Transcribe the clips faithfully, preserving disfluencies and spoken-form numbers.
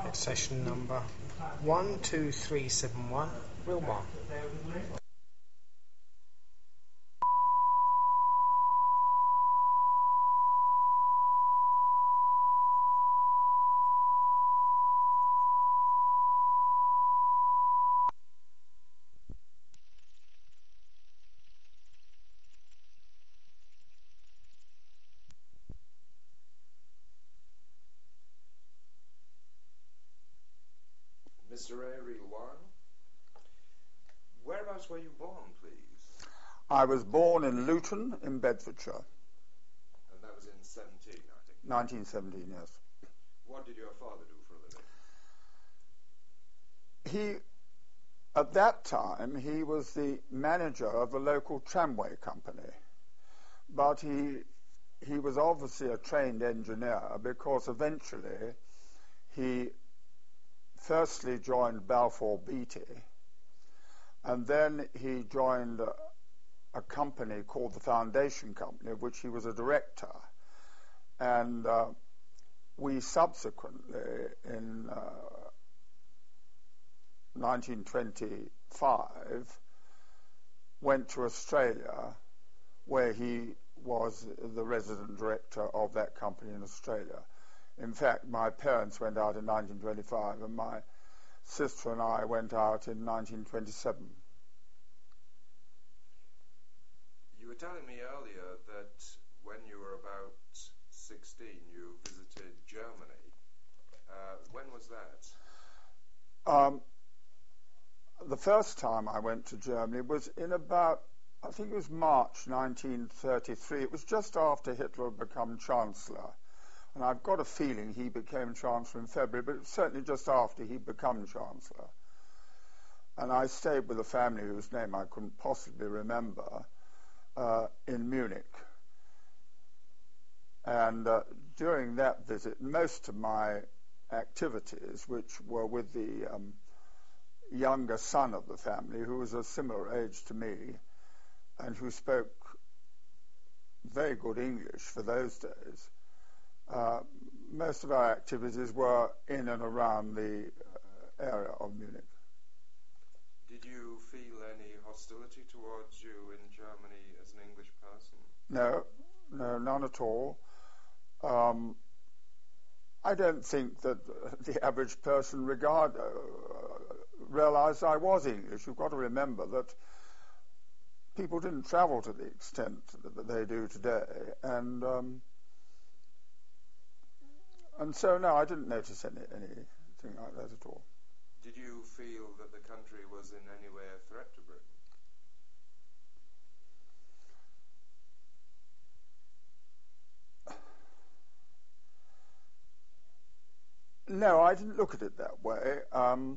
Session number one two three seven one, Real Bar. Mister Avery One, whereabouts were you born, please? I was born in Luton in Bedfordshire. And that was in seventeen, I think. nineteen seventeen, yes. What did your father do for a living? He, at that time, he was the manager of the local tramway company. But he, he was obviously a trained engineer because eventually he firstly joined Balfour Beatty, and then he joined a, a company called the Foundation Company, of which he was a director. And uh, we subsequently, in uh, nineteen twenty-five, went to Australia, where he was the resident director of that company in Australia. In fact, my parents went out in nineteen twenty-five, and my sister and I went out in nineteen twenty-seven. You were telling me earlier that when you were about sixteen, you visited Germany. Uh, when was that? Um, the first time I went to Germany was in about, I think it was March nineteen thirty-three. It was just after Hitler had become Chancellor. And I've got a feeling he became Chancellor in February, but it was certainly just after he'd become Chancellor. And I stayed with a family whose name I couldn't possibly remember uh, in Munich. And uh, during that visit, most of my activities, which were with the um, younger son of the family, who was a similar age to me, and who spoke very good English for those days, Uh, most of our activities were in and around the uh, area of Munich. Did you feel any hostility towards you in Germany as an English person? No, no, none at all. Um, I don't think that the average person regard uh, realized I was English. You've got to remember that people didn't travel to the extent that they do today, and um, And so, no, I didn't notice any anything like that at all. Did you feel that the country was in any way a threat to Britain? No, I didn't look at it that way. Um,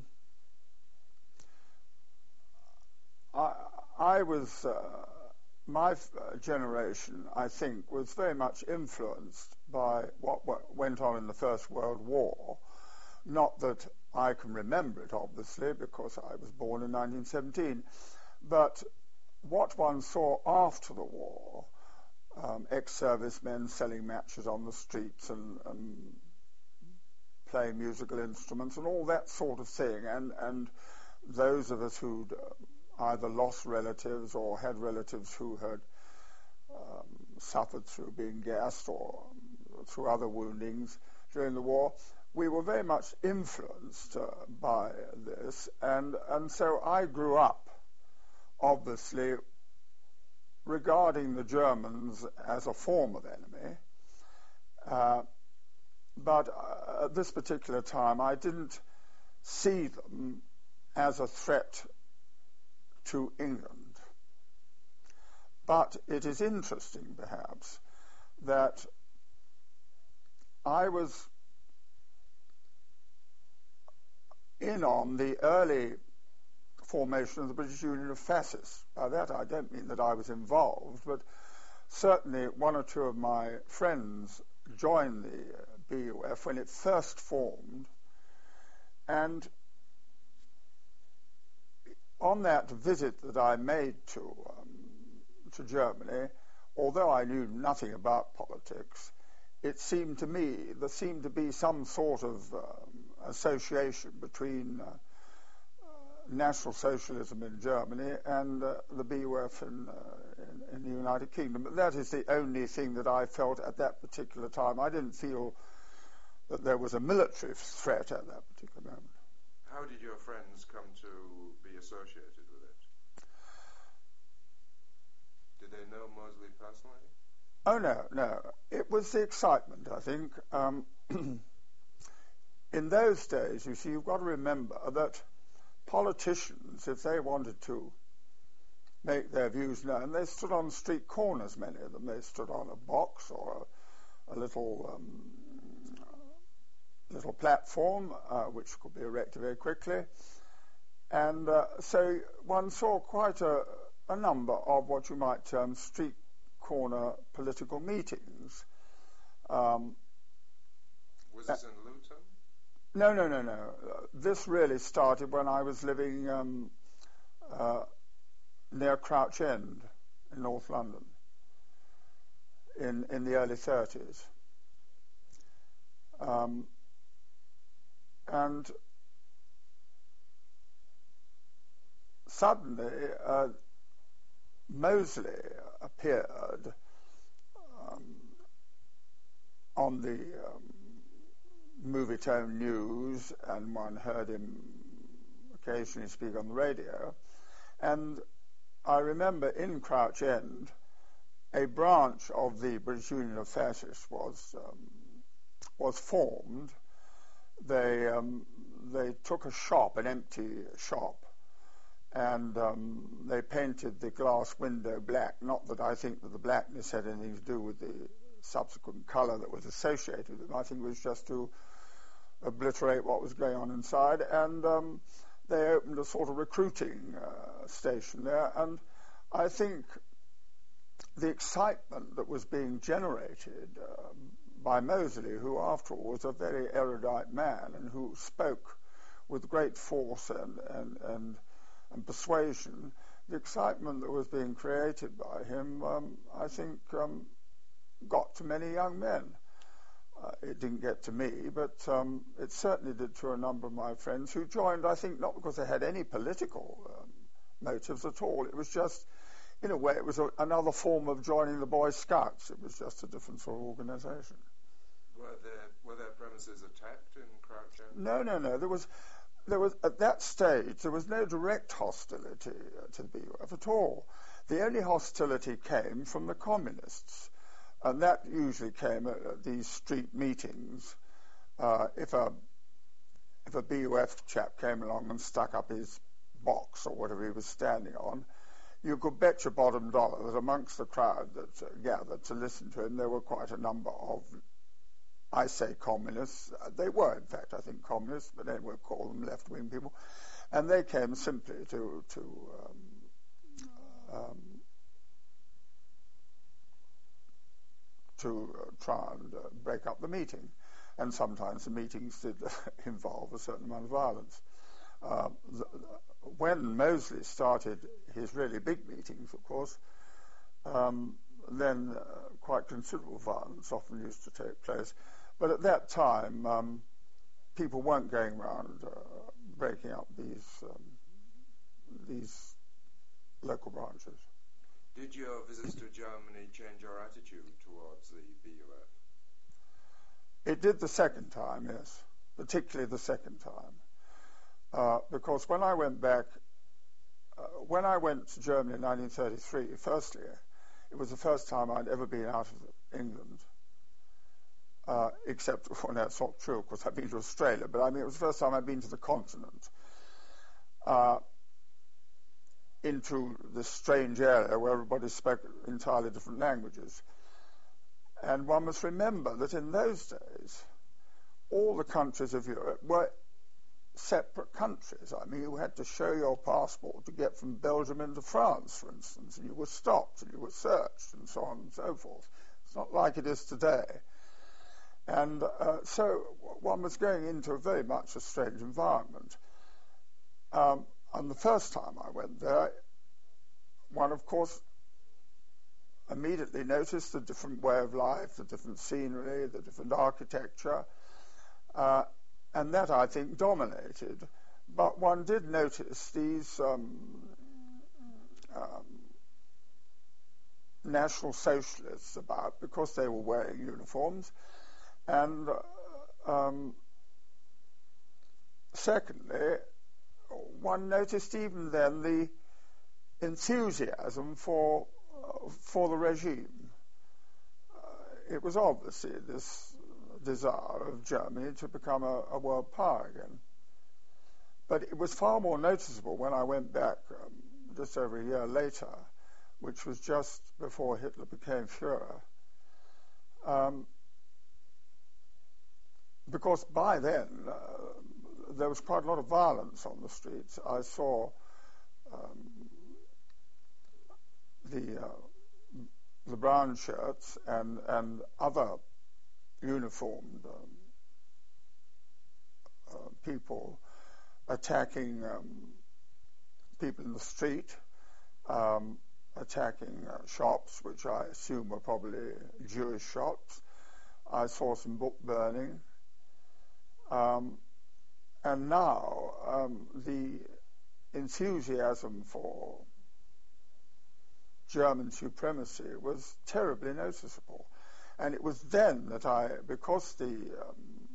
I, I was, uh, my f- generation, I think, was very much influenced by what, what went on in the First World War. Not that I can remember it, obviously, because I was born in nineteen seventeen, but what one saw after the war, um, ex-servicemen selling matches on the streets and, and playing musical instruments and all that sort of thing, and, and those of us who'd either lost relatives or had relatives who had um, suffered through being gassed or through other woundings during the war, we were very much influenced uh, by this, and, and so I grew up, obviously, regarding the Germans as a form of enemy, uh, but uh, at this particular time I didn't see them as a threat to England. But it is interesting, perhaps, that I was in on the early formation of the British Union of Fascists. By that I don't mean that I was involved, but certainly one or two of my friends joined the B U F when it first formed, and on that visit that I made to um, to Germany, although I knew nothing about politics, it seemed to me there seemed to be some sort of um, association between uh, National Socialism in Germany and uh, the B U F in, uh, in, in the United Kingdom. But that is the only thing that I felt at that particular time. I didn't feel that there was a military threat at that particular moment. How did your friends come to be associated with it? Did they know Mosley personally? Oh, no, no. It was the excitement, I think. Um, in those days, you see, you've got to remember that politicians, if they wanted to make their views known, they stood on street corners, many of them. They stood on a box or a, a little um, little platform, uh, which could be erected very quickly. And uh, so one saw quite a, a number of what you might term street corner political meetings. Um, Was this in Luton? No, no, no, no. Uh, this really started when I was living um, uh, near Crouch End in North London in, in the early thirties. Um, and suddenly uh, Mosley appeared um, on the um, Movietone News, and one heard him occasionally speak on the radio. And I remember in Crouch End, a branch of the British Union of Fascists was um, was formed. They um, they took a shop, an empty shop, and um, they painted the glass window black. Not that I think that the blackness had anything to do with the subsequent colour that was associated with them. I think it was just to obliterate what was going on inside. And um, they opened a sort of recruiting uh, station there. And I think the excitement that was being generated uh, by Mosley, who after all was a very erudite man and who spoke with great force and, and, and, and persuasion, the excitement that was being created by him, um, I think, um, got to many young men. Uh, it didn't get to me, but um, it certainly did to a number of my friends who joined, I think, not because they had any political um, motives at all. It was just, in a way, it was a, another form of joining the Boy Scouts. It was just a different sort of organisation. Were there, were there premises attacked in Crouch End? No, no, no. There was, there was at that stage, there was no direct hostility to the B U F at all. The only hostility came from the communists. And that usually came at these street meetings. Uh, if a if a B U F chap came along and stuck up his box or whatever he was standing on, you could bet your bottom dollar that amongst the crowd that uh, gathered to listen to him, there were quite a number of, I say communists. Uh, they were, in fact, I think, communists, but then we'll call them left-wing people. And they came simply to to um, um, to uh, try and uh, break up the meeting. And sometimes the meetings did involve a certain amount of violence. Uh, the, when Mosley started his really big meetings, of course, um, then uh, quite considerable violence often used to take place. But at that time, um, people weren't going around uh, breaking up these um, these local branches. Did your visits to Germany change your attitude towards the B U F? It did the second time, yes, particularly the second time. Uh, because when I went back, uh, when I went to Germany in nineteen thirty-three, firstly, it was the first time I'd ever been out of England, uh, except, well, that's not true, of course, I've been to Australia, but I mean, it was the first time I'd been to the continent. Uh, into this strange area where everybody spoke entirely different languages. And one must remember that in those days, all the countries of Europe were separate countries. I mean, you had to show your passport to get from Belgium into France, for instance, and you were stopped and you were searched and so on and so forth. It's not like it is today. And uh, so one was going into a very much a strange environment. Um, And the first time I went there, one, of course, immediately noticed the different way of life, the different scenery, the different architecture. Uh, and that, I think, dominated. But one did notice these um, um, National Socialists about, because they were wearing uniforms. And uh, um, secondly, one noticed even then the enthusiasm for uh, for the regime. Uh, it was obviously this desire of Germany to become a, a world power again. But it was far more noticeable when I went back um, just over a year later, which was just before Hitler became Führer. Um, because by then, uh, there was quite a lot of violence on the streets. I saw um, the uh, the brown shirts and, and other uniformed um, uh, people attacking um, people in the street, um, attacking uh, shops, which I assume were probably Jewish shops. I saw some book burning. Um, and now um, the enthusiasm for German supremacy was terribly noticeable. And it was then that I, because the um,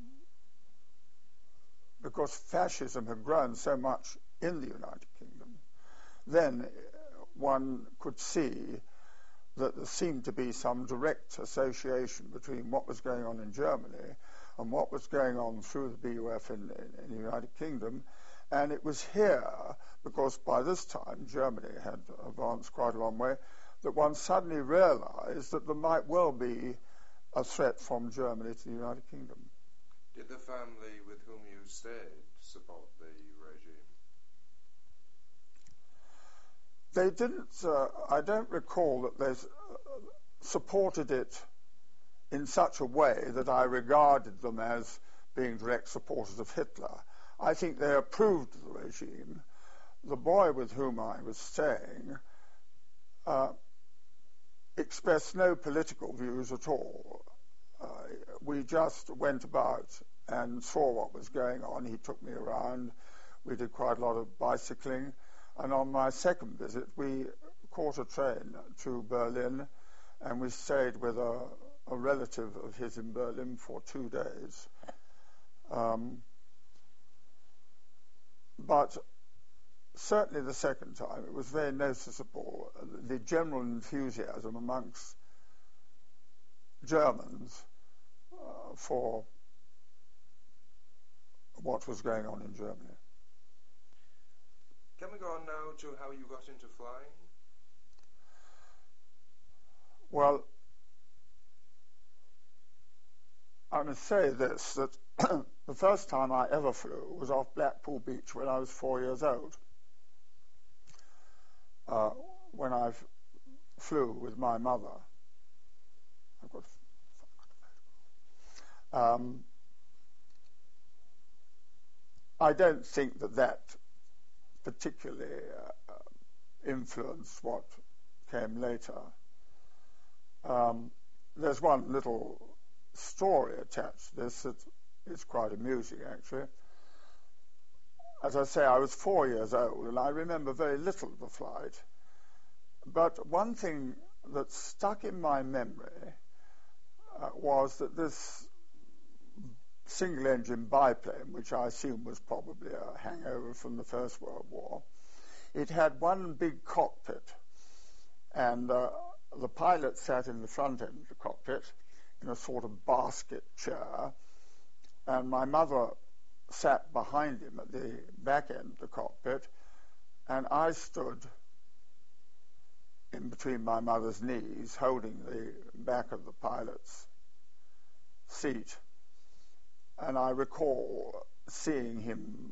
because fascism had grown so much in the United Kingdom, then one could see that there seemed to be some direct association between what was going on in Germany and what was going on through the B U F in, in, in the United Kingdom. And it was here, because by this time Germany had advanced quite a long way, that one suddenly realized that there might well be a threat from Germany to the United Kingdom. Did the family with whom you stayed support the regime? They didn't, uh, I don't recall that they uh, supported it in such a way that I regarded them as being direct supporters of Hitler. I think they approved of the regime. The boy with whom I was staying uh, expressed no political views at all. Uh, we just went about and saw what was going on. He took me around. We did quite a lot of bicycling. And on my second visit, we caught a train to Berlin, and we stayed with a, a relative of his in Berlin for two days. Um, but certainly the second time, it was very noticeable, uh, the general enthusiasm amongst Germans uh, for what was going on in Germany. Can we go on now to how you got into flying? Well, I must say this, that the first time I ever flew was off Blackpool Beach when I was four years old. Uh, when I f- flew with my mother. I've got um, I don't think that that particularly uh, influenced what came later. Um, there's one little story attached to this that is quite amusing, actually. As I say, I was four years old, and I remember very little of the flight. But one thing that stuck in my memory uh, was that this single-engine biplane, which I assume was probably a hangover from the First World War, it had one big cockpit, and uh, the pilot sat in the front end of the cockpit in a sort of basket chair, and my mother sat behind him at the back end of the cockpit, and I stood in between my mother's knees, holding the back of the pilot's seat. And I recall seeing him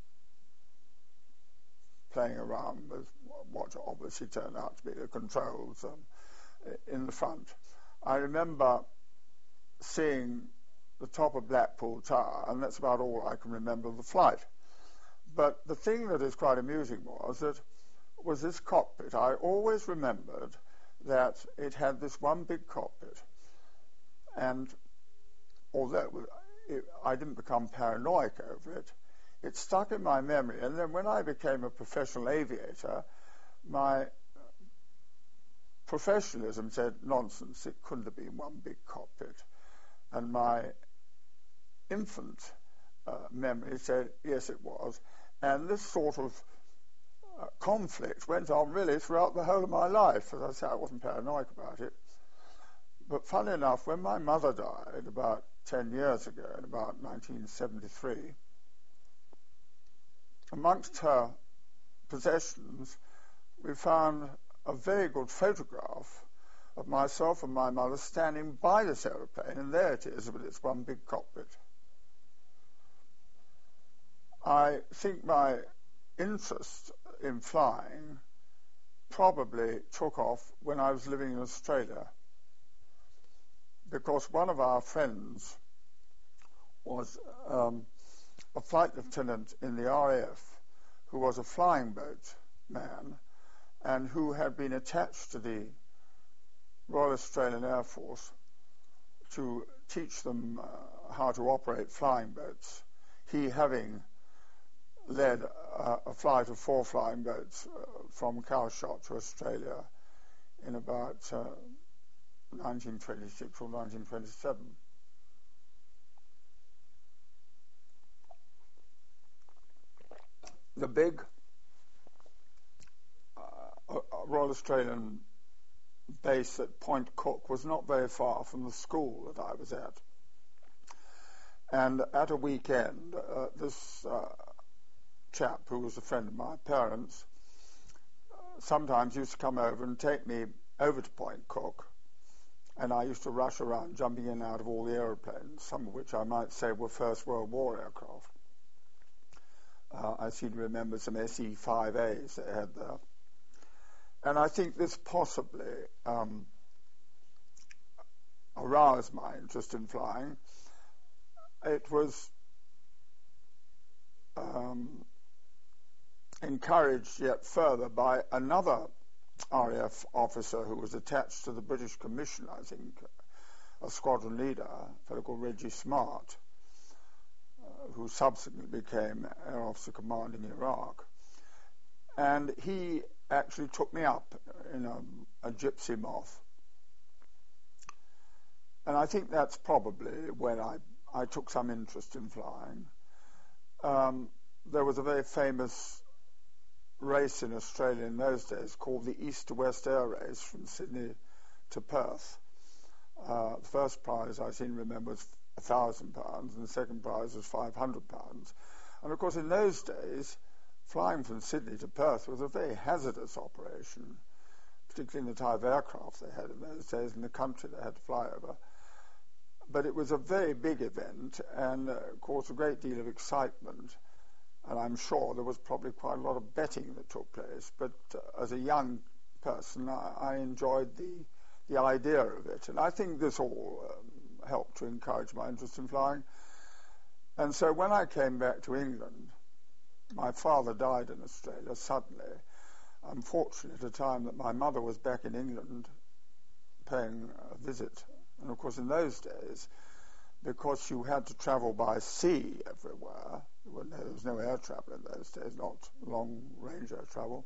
playing around with what obviously turned out to be the controls um, in the front. I remember seeing the top of Blackpool Tower, and that's about all I can remember of the flight. But the thing that is quite amusing was that was this cockpit. I always remembered that it had this one big cockpit, and although it, I didn't become paranoid over it. It stuck in my memory. And then when I became a professional aviator, my professionalism said, nonsense, it couldn't have been one big cockpit. And my infant uh, memory said, yes, it was. And this sort of uh, conflict went on really throughout the whole of my life. As I say, I wasn't paranoid about it. But funny enough, when my mother died about ten years ago, in about nineteen seventy-three, amongst her possessions, we found a very good photograph of myself and my mother standing by this aeroplane, and there it is, with its one big cockpit. I think my interest in flying probably took off when I was living in Australia, because one of our friends was um, a flight lieutenant in the R A F who was a flying boat man and who had been attached to the Royal Australian Air Force to teach them uh, how to operate flying boats, he having led uh, a flight of four flying boats uh, from Calshot to Australia in about uh, nineteen twenty-six or nineteen twenty-seven. The big uh, Royal Australian base at Point Cook was not very far from the school that I was at. And at a weekend, uh, this uh, chap, who was a friend of my parents, uh, sometimes used to come over and take me over to Point Cook, and I used to rush around, jumping in and out of all the aeroplanes, some of which I might say were First World War aircraft. Uh, I seem to remember some S E five A's they had there. And I think this possibly um, aroused my interest in flying. It was um, encouraged yet further by another R A F officer who was attached to the British Commission, I think, a squadron leader, a fellow called Reggie Smart, uh, who subsequently became Air Officer Commanding Iraq. And he actually took me up in a, a Gypsy Moth. And I think that's probably when I, I took some interest in flying. Um, there was a very famous race in Australia in those days called the East to West Air Race from Sydney to Perth. Uh, the first prize, I seem to remember, was a thousand pounds, and the second prize was five hundred pounds. And of course, in those days, flying from Sydney to Perth was a very hazardous operation, particularly in the type of aircraft they had in those days and the country they had to fly over. But it was a very big event and uh, caused a great deal of excitement. And I'm sure there was probably quite a lot of betting that took place. But uh, as a young person, I, I enjoyed the the idea of it. And I think this all um, helped to encourage my interest in flying. And so when I came back to England, my father died in Australia suddenly, unfortunately, at a time that my mother was back in England paying a visit. And of course, in those days, because you had to travel by sea everywhere, there was no air travel in those days, not long-range air travel,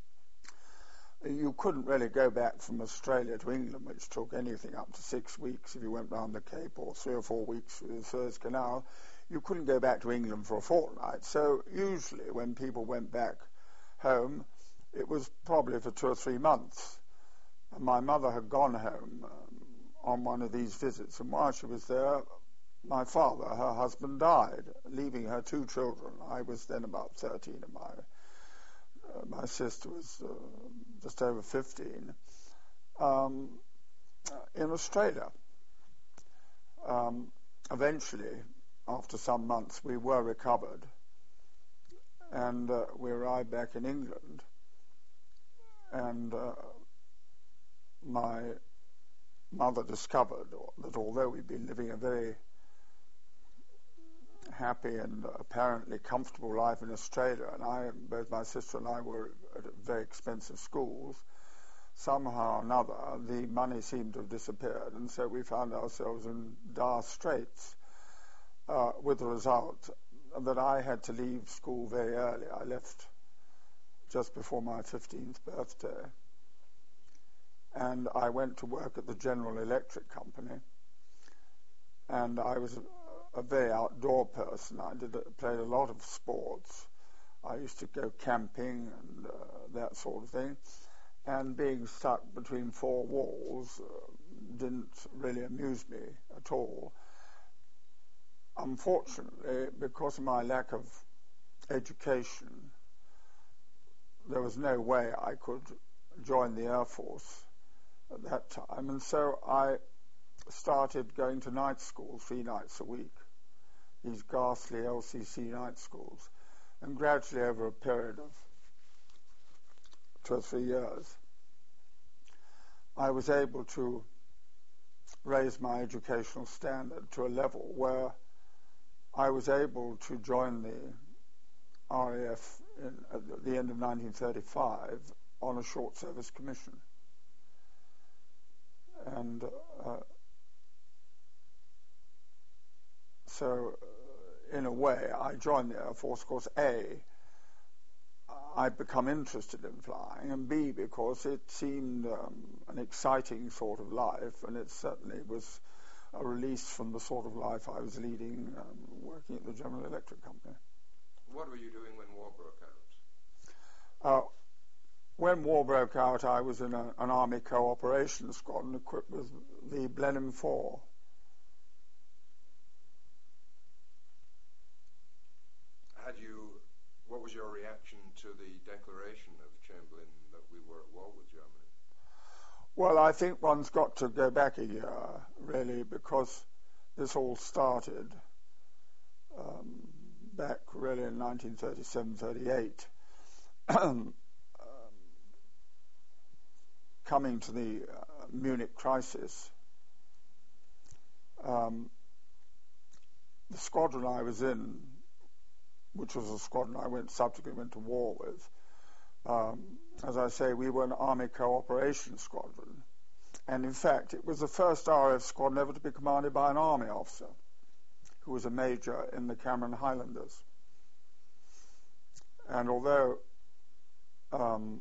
you couldn't really go back from Australia to England, which took anything up to six weeks if you went round the Cape, or three or four weeks through the Suez Canal. You couldn't go back to England for a fortnight. So usually when people went back home, it was probably for two or three months. And my mother had gone home um, on one of these visits, and while she was there, my father, her husband, died, leaving her two children. I was then about thirteen, and my uh, my sister was uh, just over fifteen, um, in Australia. Um, eventually, after some months, we were recovered, and uh, we arrived back in England, and uh, my mother discovered that although we'd been living a very happy and apparently comfortable life in Australia, and I, both my sister and I were at very expensive schools, somehow or another the money seemed to have disappeared, and so we found ourselves in dire straits. uh, with the result that I had to leave school very early. I left just before my fifteenth birthday, and I went to work at the General Electric Company, and I was a, a very outdoor person. I did played a lot of sports. I used to go camping and uh, that sort of thing, and being stuck between four walls uh, didn't really amuse me at all. Unfortunately, because of my lack of education, there was no way I could join the Air Force at that time, and so I started going to night school three nights a week, these ghastly L C C night schools, and gradually over a period of two or three years, I was able to raise my educational standard to a level where I was able to join the R A F in, at the end of nineteen thirty-five on a short service commission. And uh, so, uh, in a way, I joined the Air Force because A, I'd become interested in flying, and B, because it seemed um, an exciting sort of life, and it certainly was a release from the sort of life I was leading um, working at the General Electric Company. What were you doing when war broke out? Uh, when war broke out, I was in a, an Army cooperation squadron equipped with the Blenheim four. Had you, what was your reaction to the declaration of Chamberlain that we were at war with Germany? Well, I think one's got to go back a year, really, because this all started um, back really in nineteen thirty-seven thirty-eight. um, coming to the uh, Munich crisis, um, the squadron I was in, which was a squadron I went subsequently went to war with, um, as I say, we were an Army cooperation squadron. And in fact, it was the first R A F squadron ever to be commanded by an Army officer, who was a major in the Cameron Highlanders. And although um,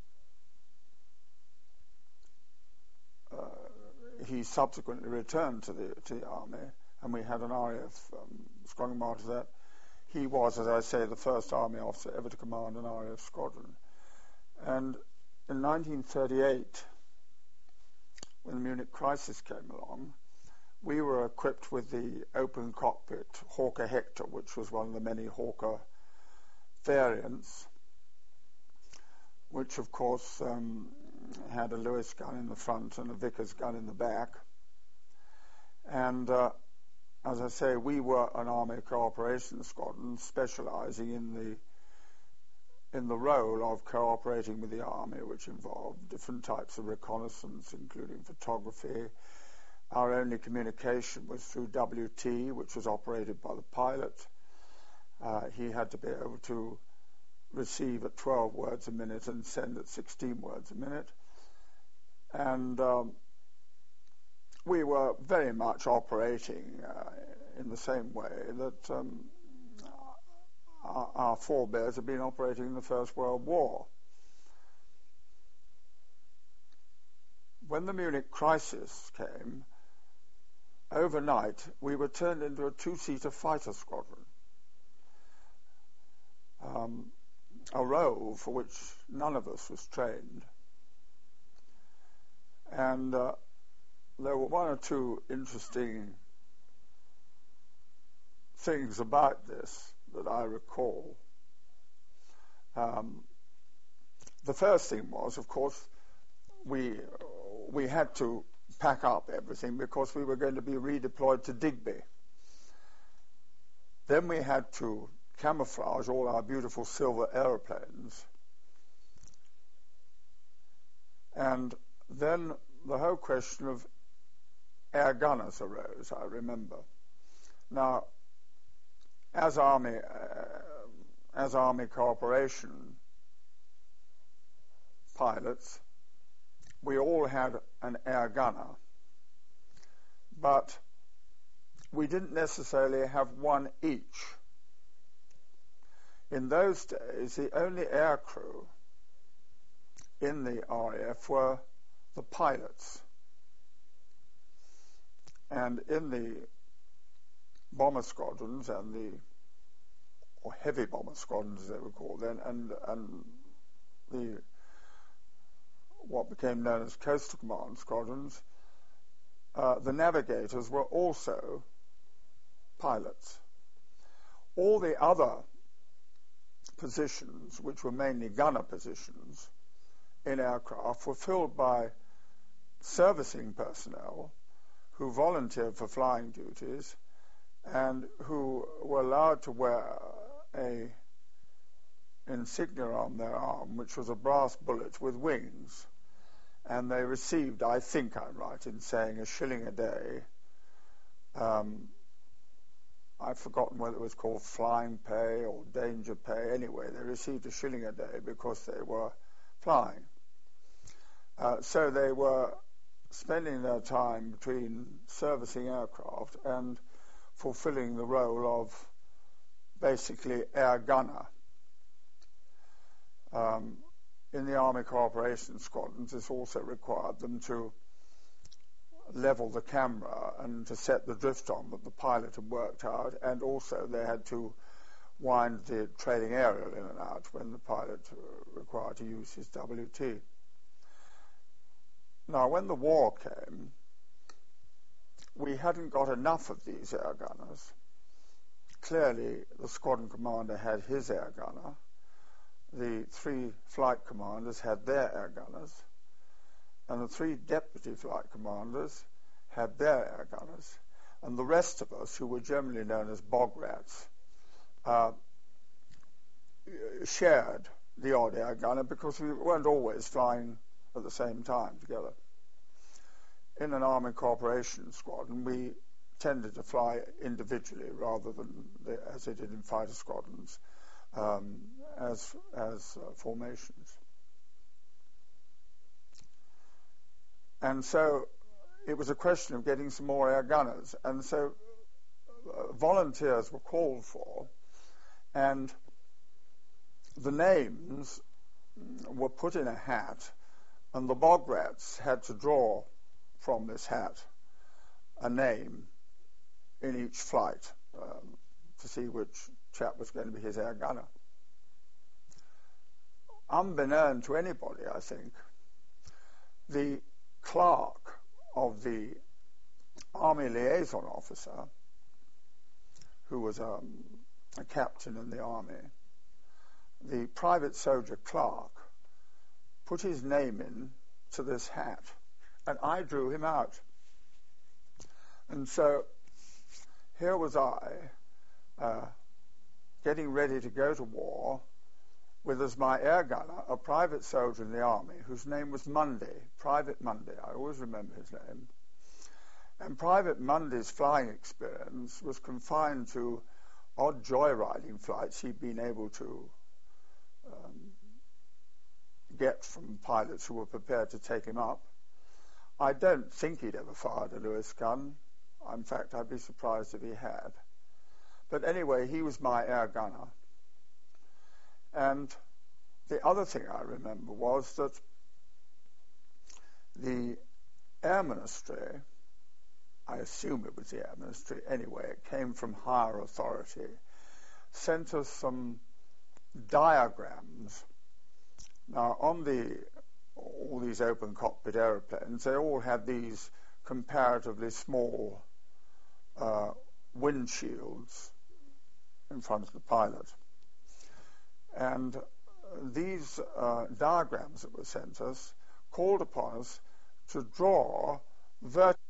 uh, he subsequently returned to the to the Army, and we had an R A F um, squadron after that, he was, as I say, the first Army officer ever to command an R A F squadron. And in nineteen thirty-eight, when the Munich crisis came along, we were equipped with the open cockpit Hawker Hector, which was one of the many Hawker variants, which of course um, had a Lewis gun in the front and a Vickers gun in the back. And uh, as I say, we were an Army cooperation squadron specializing in the in the role of cooperating with the Army, which involved different types of reconnaissance, including photography. Our only communication was through W T, which was operated by the pilot. Uh, he had to be able to receive at twelve words a minute and send at sixteen words a minute. And um, we were very much operating uh, in the same way that um, our, our forebears had been operating in the First World War. When the Munich crisis came, overnight we were turned into a two-seater fighter squadron, um, a role for which none of us was trained. And uh, there were one or two interesting things about this that I recall. Um, the first thing was, of course, we we had to pack up everything because we were going to be redeployed to Digby. Then we had to camouflage all our beautiful silver aeroplanes. And then the whole question of air gunners arose, I remember. Now, as Army, uh, as Army cooperation pilots, we all had an air gunner, but we didn't necessarily have one each. In those days, the only aircrew in the R A F were the pilots. And in the bomber squadrons and the, or heavy bomber squadrons as they were called then, and, and the, what became known as coastal command squadrons, uh, the navigators were also pilots. All the other positions, which were mainly gunner positions in aircraft, were filled by servicing personnel who volunteered for flying duties and who were allowed to wear a insignia on their arm, which was a brass bullet with wings. And they received, I think I'm right in saying, a shilling a day. Um, I've forgotten whether it was called flying pay or danger pay. Anyway, they received a shilling a day because they were flying. Uh, so they were spending their time between servicing aircraft and fulfilling the role of basically air gunner. Um, in the Army Cooperation Squadrons, this also required them to level the camera and to set the drift on that the pilot had worked out, and also they had to wind the trailing aerial in and out when the pilot required to use his W T. Now, when the war came, we hadn't got enough of these air gunners. Clearly, the squadron commander had his air gunner. The three flight commanders had their air gunners. And the three deputy flight commanders had their air gunners. And the rest of us, who were generally known as bog rats, uh, shared the odd air gunner because we weren't always flying at the same time together. In an Army Cooperation Squadron, we tended to fly individually rather than the, as they did in fighter squadrons, um, as, as uh, formations. And so it was a question of getting some more air gunners. And so uh, volunteers were called for, and the names were put in a hat, and the bog rats had to draw from this hat a name in each flight um, to see which chap was going to be his air gunner. Unbeknown to anybody, I think, the clerk of the Army liaison officer, who was um, a captain in the Army, the private soldier clerk, put his name in to this hat, and I drew him out. And so here was I, uh, getting ready to go to war, with as my air gunner a private soldier in the Army whose name was Munday, Private Munday. I always remember his name. And Private Munday's flying experience was confined to odd joyriding flights he'd been able to um, get from pilots who were prepared to take him up. I don't think he'd ever fired a Lewis gun. In fact, I'd be surprised if he had. But anyway, he was my air gunner. And the other thing I remember was that the Air Ministry, I assume it was the Air Ministry, anyway, it came from higher authority, sent us some diagrams. Now, on the all these open cockpit aeroplanes, they all had these comparatively small uh, windshields in front of the pilot. And these uh, diagrams that were sent us called upon us to draw vertical